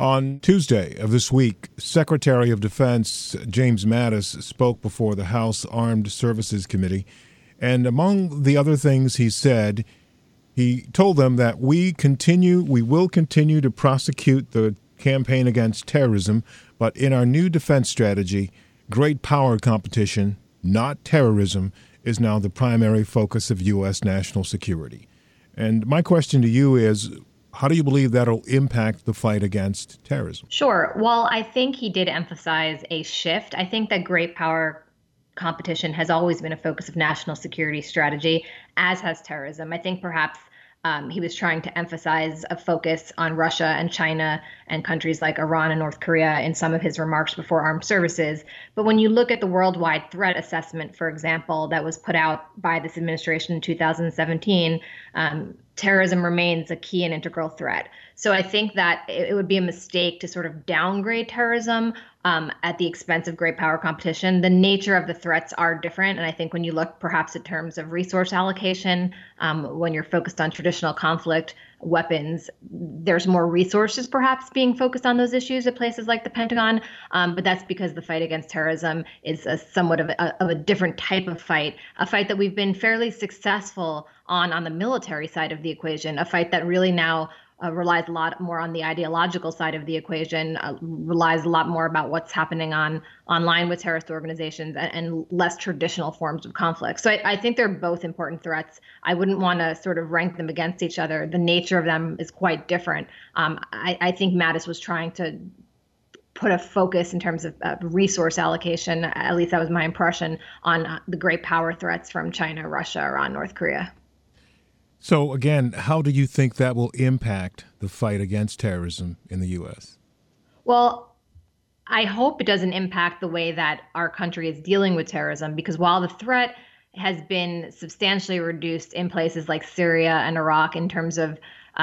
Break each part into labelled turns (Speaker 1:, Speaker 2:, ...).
Speaker 1: On Tuesday of this week, Secretary of Defense James Mattis spoke before the House Armed Services Committee, and among the other things he said, he told them that we will continue to prosecute the campaign against terrorism, but in our new defense strategy, great power competition, not terrorism, is now the primary focus of U.S. national security. And my question to you is, how do you believe that'll impact the fight against terrorism?
Speaker 2: Sure. Well, I think he did emphasize a shift. I think that great power competition has always been a focus of national security strategy, as has terrorism. I think perhaps he was trying to emphasize a focus on Russia and China and countries like Iran and North Korea in some of his remarks before armed services. But when you look at the worldwide threat assessment, for example, that was put out by this administration in 2017, terrorism remains a key and integral threat. So I think that it would be a mistake to sort of downgrade terrorism at the expense of great power competition. The nature of the threats are different. And I think when you look perhaps in terms of resource allocation, when you're focused on traditional conflict weapons, there's more resources perhaps being focused on those issues at places like the Pentagon. But that's because the fight against terrorism is somewhat of a different type of fight, a fight that we've been fairly successful on the military side of the equation, a fight that really now relies a lot more on the ideological side of the equation, relies a lot more about what's happening online with terrorist organizations and less traditional forms of conflict. So I think they're both important threats. I wouldn't want to sort of rank them against each other. The nature of them is quite different. I think Mattis was trying to put a focus in terms of resource allocation, at least that was my impression, on the great power threats from China, Russia, Iran, North Korea.
Speaker 1: So, again, how do you think that will impact the fight against terrorism in the U.S.?
Speaker 2: Well, I hope it doesn't impact the way that our country is dealing with terrorism, because while the threat has been substantially reduced in places like Syria and Iraq in terms of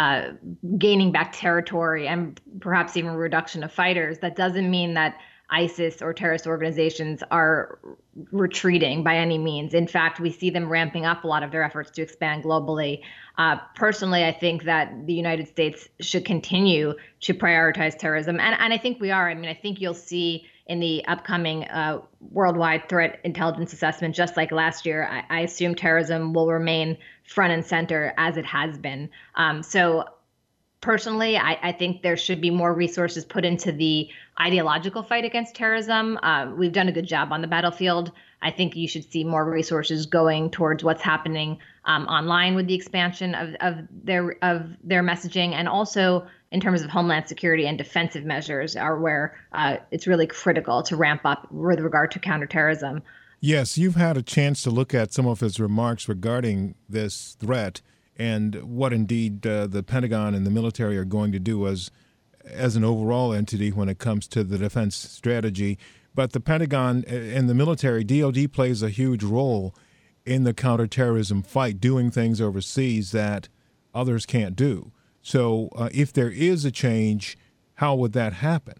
Speaker 2: gaining back territory and perhaps even reduction of fighters, that doesn't mean that ISIS or terrorist organizations are retreating by any means. In fact, we see them ramping up a lot of their efforts to expand globally. Personally, I think that the United States should continue to prioritize terrorism. And I think we are. I mean, I think you'll see in the upcoming worldwide threat intelligence assessment, just like last year, I assume terrorism will remain front and center as it has been. So personally, I think there should be more resources put into the ideological fight against terrorism. We've done a good job on the battlefield. I think you should see more resources going towards what's happening online with the expansion of their messaging, and also in terms of homeland security and defensive measures are where it's really critical to ramp up with regard to counterterrorism.
Speaker 1: Yes, you've had a chance to look at some of his remarks regarding this threat and what indeed the Pentagon and the military are going to do as an overall entity when it comes to the defense strategy. But the Pentagon and the military, DoD, plays a huge role in the counterterrorism fight, doing things overseas that others can't do. So if there is a change, how would that happen?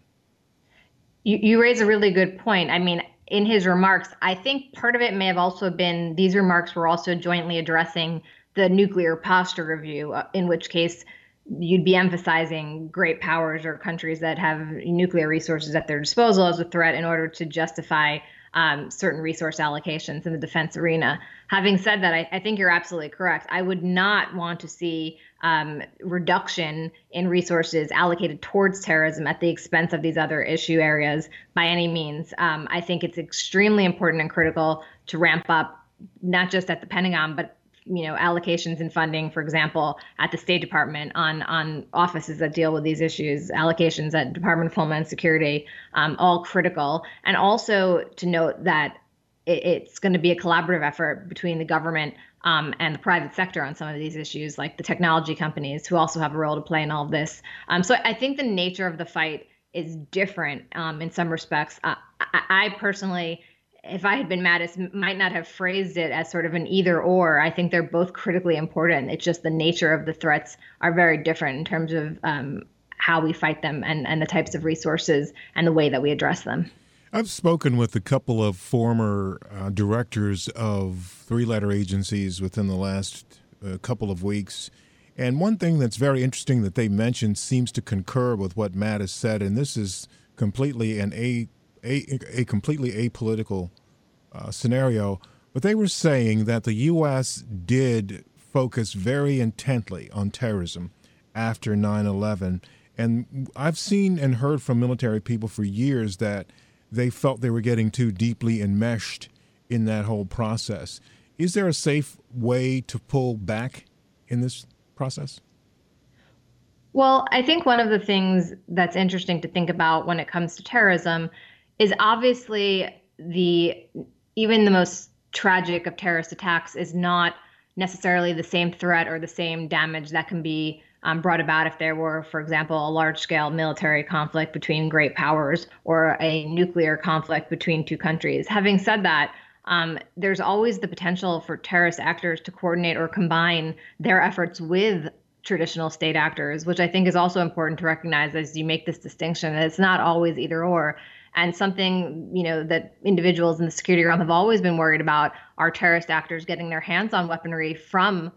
Speaker 2: You raise a really good point. I mean, in his remarks, I think part of it may have also been these remarks were also jointly addressing the nuclear posture review, in which case you'd be emphasizing great powers or countries that have nuclear resources at their disposal as a threat in order to justify certain resource allocations in the defense arena. Having said that, I think you're absolutely correct. I would not want to see reduction in resources allocated towards terrorism at the expense of these other issue areas by any means. I think it's extremely important and critical to ramp up, not just at the Pentagon, but allocations and funding, for example, at the State Department on offices that deal with these issues, allocations at Department of Homeland Security, all critical. And also to note that it's going to be a collaborative effort between the government and the private sector on some of these issues, like the technology companies who also have a role to play in all of this. So I think the nature of the fight is different in some respects. I personally, if I had been Mattis, might not have phrased it as sort of an either or. I think they're both critically important. It's just the nature of the threats are very different in terms of how we fight them and the types of resources and the way that we address them.
Speaker 1: I've spoken with a couple of former directors of three-letter agencies within the last couple of weeks, And one thing that's very interesting that they mentioned seems to concur with what Matt has said, and this is completely a completely apolitical scenario. But they were saying that the U.S. did focus very intently on terrorism after 9/11. And I've seen and heard from military people for years that they felt they were getting too deeply enmeshed in that whole process. Is there a safe way to pull back in this process?
Speaker 2: Well, I think one of the things that's interesting to think about when it comes to terrorism is obviously even the most tragic of terrorist attacks is not necessarily the same threat or the same damage that can be brought about if there were, for example, a large-scale military conflict between great powers or a nuclear conflict between two countries. Having said that, there's always the potential for terrorist actors to coordinate or combine their efforts with traditional state actors, which I think is also important to recognize as you make this distinction. That it's not always either or. And something, that individuals in the security realm have always been worried about are terrorist actors getting their hands on weaponry from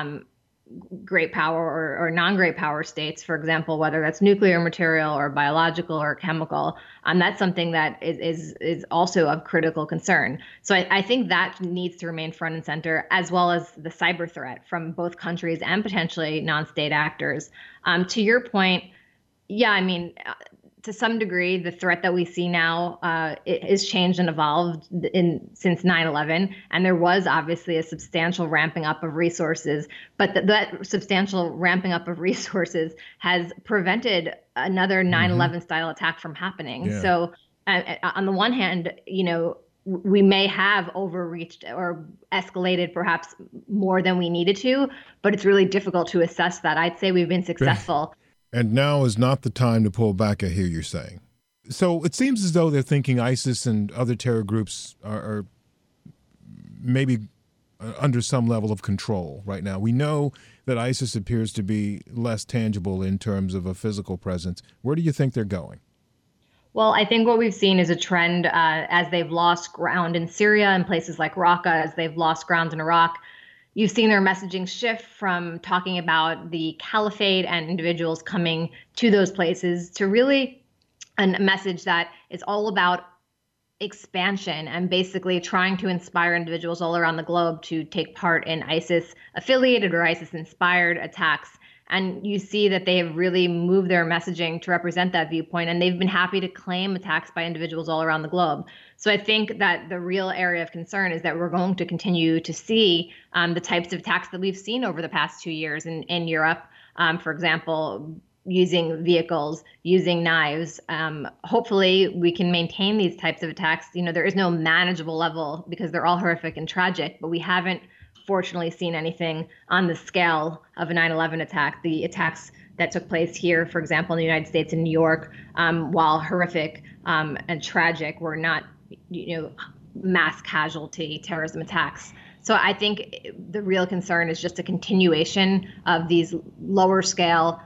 Speaker 2: great power or non-great power states, for example, whether that's nuclear material or biological or chemical. That's something that is also of critical concern. So I think that needs to remain front and center, as well as the cyber threat from both countries and potentially non-state actors. To your point, yeah, I mean, to some degree, the threat that we see now it has changed and evolved since 9/11, and there was obviously a substantial ramping up of resources. But that substantial ramping up of resources has prevented another 9/11 style attack from happening.
Speaker 1: Yeah.
Speaker 2: So, on the one hand, we may have overreached or escalated perhaps more than we needed to, but it's really difficult to assess that. I'd say we've been successful.
Speaker 1: And now is not the time to pull back, I hear you're saying. So it seems as though they're thinking ISIS and other terror groups are maybe under some level of control right now. We know that ISIS appears to be less tangible in terms of a physical presence. Where do you think they're going?
Speaker 2: Well, I think what we've seen is a trend as they've lost ground in Syria and places like Raqqa, as they've lost ground in Iraq. You've seen their messaging shift from talking about the caliphate and individuals coming to those places to really a message that is all about expansion and basically trying to inspire individuals all around the globe to take part in ISIS-affiliated or ISIS-inspired attacks. And you see that they have really moved their messaging to represent that viewpoint, and they've been happy to claim attacks by individuals all around the globe. So I think that the real area of concern is that we're going to continue to see the types of attacks that we've seen over the past 2 years in Europe, for example, using vehicles, using knives. Hopefully we can maintain these types of attacks. There is no manageable level because they're all horrific and tragic, but we haven't fortunately seen anything on the scale of a 9/11 attack. The attacks that took place here, for example, in the United States and New York, while horrific and tragic, were not, mass casualty terrorism attacks. So I think the real concern is just a continuation of these lower scale,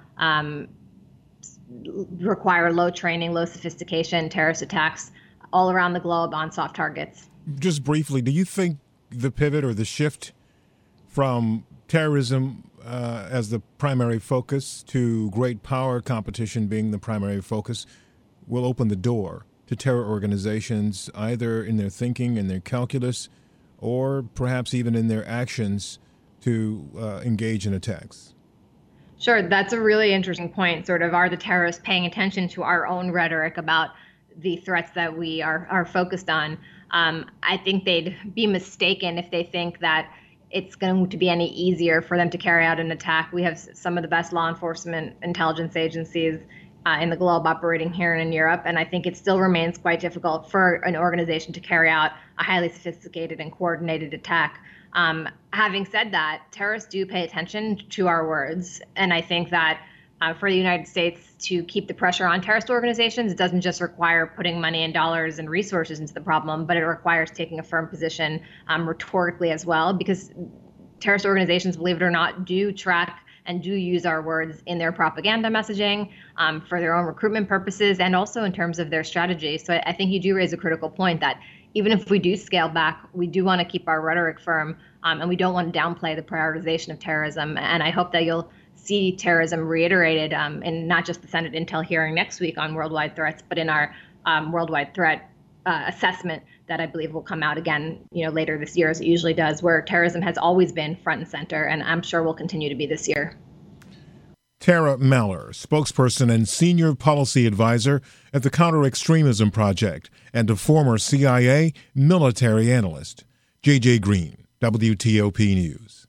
Speaker 2: require low training, low sophistication terrorist attacks all around the globe on soft targets.
Speaker 1: Just briefly, do you think the pivot or the shift from terrorism as the primary focus to great power competition being the primary focus will open the door to terror organizations, either in their thinking and their calculus, or perhaps even in their actions to engage in attacks?
Speaker 2: Sure, that's a really interesting point. Sort of, are the terrorists paying attention to our own rhetoric about the threats that we are focused on? I think they'd be mistaken if they think that it's going to be any easier for them to carry out an attack. We have some of the best law enforcement intelligence agencies in the globe operating here and in Europe, and I think it still remains quite difficult for an organization to carry out a highly sophisticated and coordinated attack. Having said that, terrorists do pay attention to our words, and I think that for the United States to keep the pressure on terrorist organizations, it doesn't just require putting money and dollars and resources into the problem, but it requires taking a firm position rhetorically as well, because terrorist organizations, believe it or not, do track and do use our words in their propaganda messaging for their own recruitment purposes and also in terms of their strategy. So I think you do raise a critical point that even if we do scale back, we do want to keep our rhetoric firm and we don't want to downplay the prioritization of terrorism. And I hope that you'll see terrorism reiterated in not just the Senate Intel hearing next week on worldwide threats, but in our worldwide threat assessment that I believe will come out again, later this year, as it usually does, where terrorism has always been front and center, and I'm sure will continue to be this year.
Speaker 1: Tara Maller, spokesperson and senior policy advisor at the Counter-Extremism Project and a former CIA military analyst. J.J. Green, WTOP News.